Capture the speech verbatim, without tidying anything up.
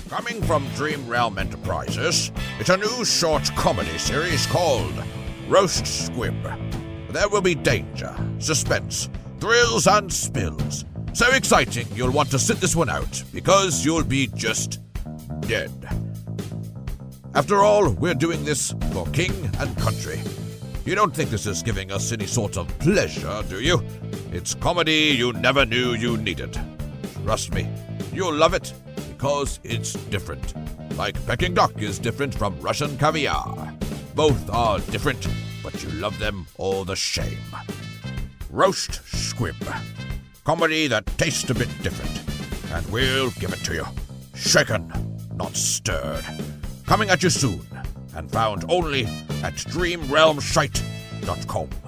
Coming from Dream Realm Enterprises, it's a new short comedy series called Roast Squib. There will be danger, suspense, thrills, and spills. So exciting you'll want to sit this one out, because you'll be just dead. After all, we're doing this for king and country. You don't think this is giving us any sort of pleasure, do you? It's comedy you never knew you needed. Trust me, you'll love it, because it's different. Like Peking duck is different from Russian caviar. Both are different, but you love them all the same. Roast Squib. Comedy that tastes a bit different. And we'll give it to you. Shaken, not stirred. Coming at you soon, and found only at dream realm shite dot com.